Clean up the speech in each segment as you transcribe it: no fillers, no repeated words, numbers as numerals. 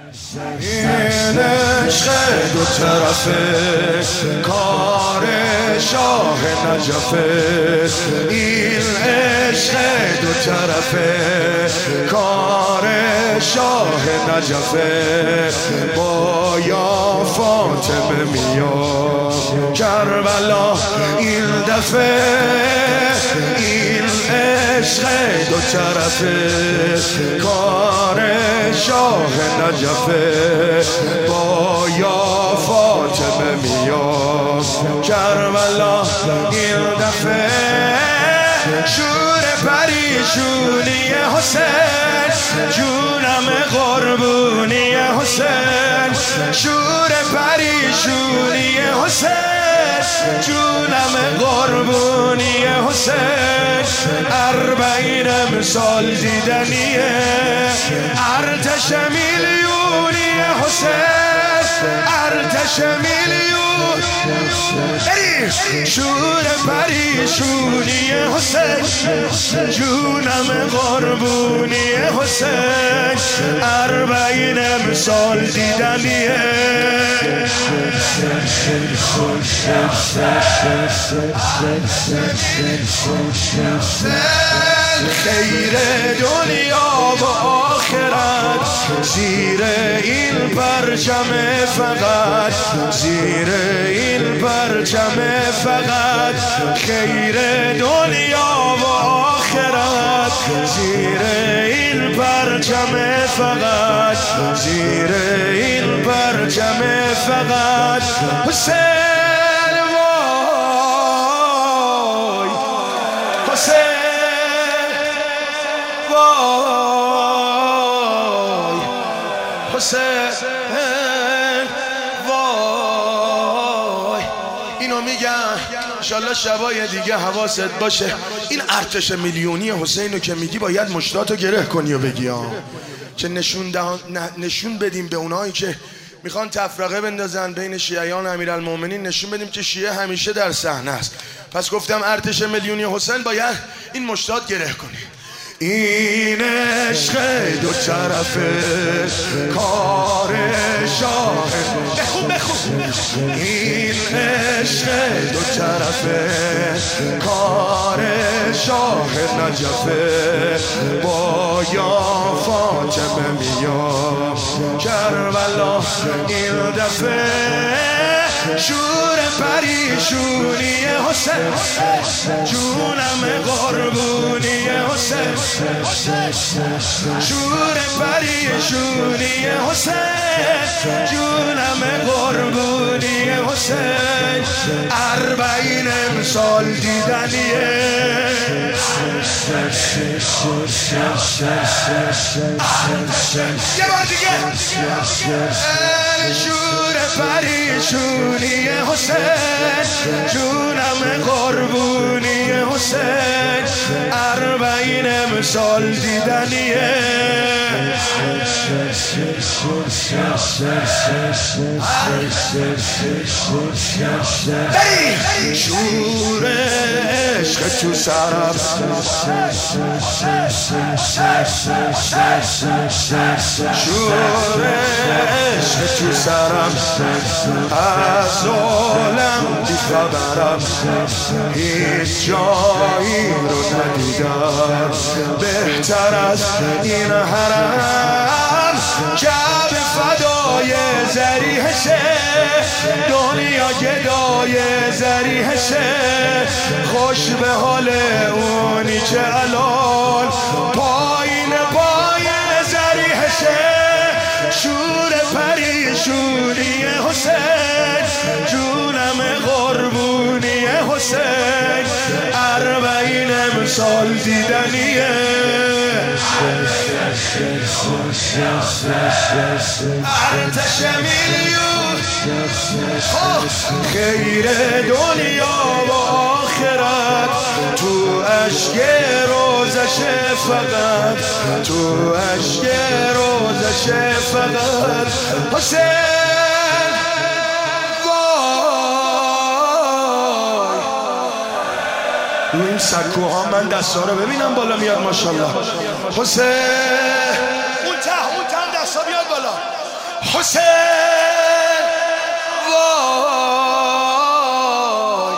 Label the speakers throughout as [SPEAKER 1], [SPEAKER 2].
[SPEAKER 1] این عشق دو طرفه کار شاه نجفه، این عشق دو طرفه کار شاه نجفه. با یا فاطمه میام کربلا این دفعه، این عشق دو طرفه کار شاه نجفه. با یا فاطمه میام کربلا این دفعه. شور پریشونی حسین، جونم قربونی حسین. شور پریشونی حسین، جونم قربونی حسین. 40 امسال دیدنیه، ارتش میلیونی حسین، ارتش میلیون. شور پریشونی حسین، جونم قربونی حسین. 40 امسال دیدنیه. خیر دنیا و آخرت زیر این پرچم فقط، زیر این پرچم فقط. خیر دنیا و آخرت زیر این پرچم فقط، زیر این پرچم فقط. حسین وای، حسین وای، حسین وای. اینو میگم انشالله شبای دیگه حواست باشه. این ارتش میلیونی حسینو که میگی باید مشتاتو گره کنی و بگی که نشون بدیم به اونایی که میخوان تفرقه بندازن بین شیعیان امیرالمومنین، نشون بدیم که شیعه همیشه در صحنه است. پس گفتم ارتش میلیونی حسین باید این مشتات گره کنی. این عشق دو طرفه کار شاه، بخون بخون. این عشق دو طرفه کار شاه نجفه. با یا فاطمه میام کربلا این دفعه. شور پریشونی حسین، جونم قربونی حسین. شور پریشونی حسین، جونم قربونی حسین. 40 امسال دیدنیه. یه بار دیگه. شور پریشونی حسین، جونم قربونی حسین. 40 امسال دیدنیه. شور عشق تو سرم، شور عشق تو سرم. از عالم بی خبرم، هیچ جایی رو ندیدم بهتر از این حرم. کعبه فدای ذریحشه، دنیا گدای ذریحشه. خوش به حال اونی که الان پایین پایین ذریحشه. شور پریشونی حسین، جونم قربونی حسین. 40 امسال دیدنیه. ارتش میلیون. خیر دنیا و آخرت تو اشک روزش فقط، تو اشک روزش فقط. حسین وای. این سکوها من دستا رو ببینم بالا میاد ماشاءالله. حسین اون ته دستا بیاد بالا. حسین وای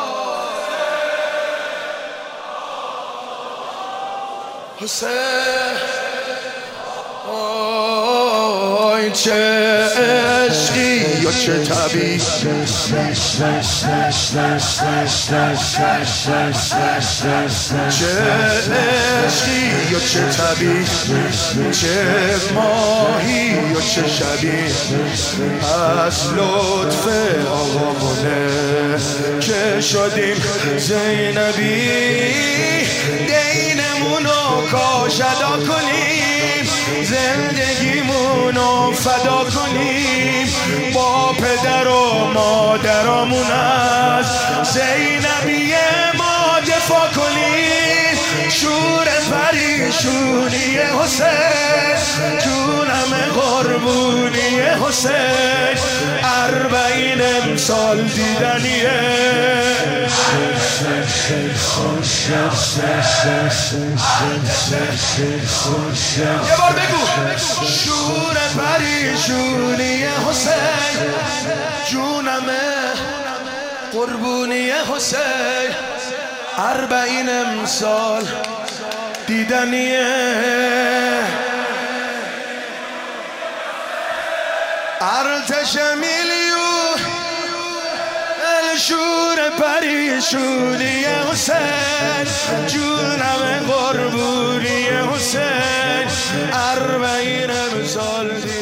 [SPEAKER 1] حسین وای چه عشقی و چه طبیعی چه عشقی و چه طبیعی چه ماهی و چه شبی از لطف آقامونه که شدیم زینبی دینمونو کاش ادا کنیم زندگیمونو فدا کنیم با پدر و مادرامون از زینبی ما دفاع کنیم شور پریشونی حسین جونم قربونی حسین 40 امسال دیدنیه یه بار بگو شور پریشونی حسین جونمه قربونی حسین 40 امسال دیدنیه ارتش میلیون شور پریشونی حسین جونم قربونی حسین 40 امسال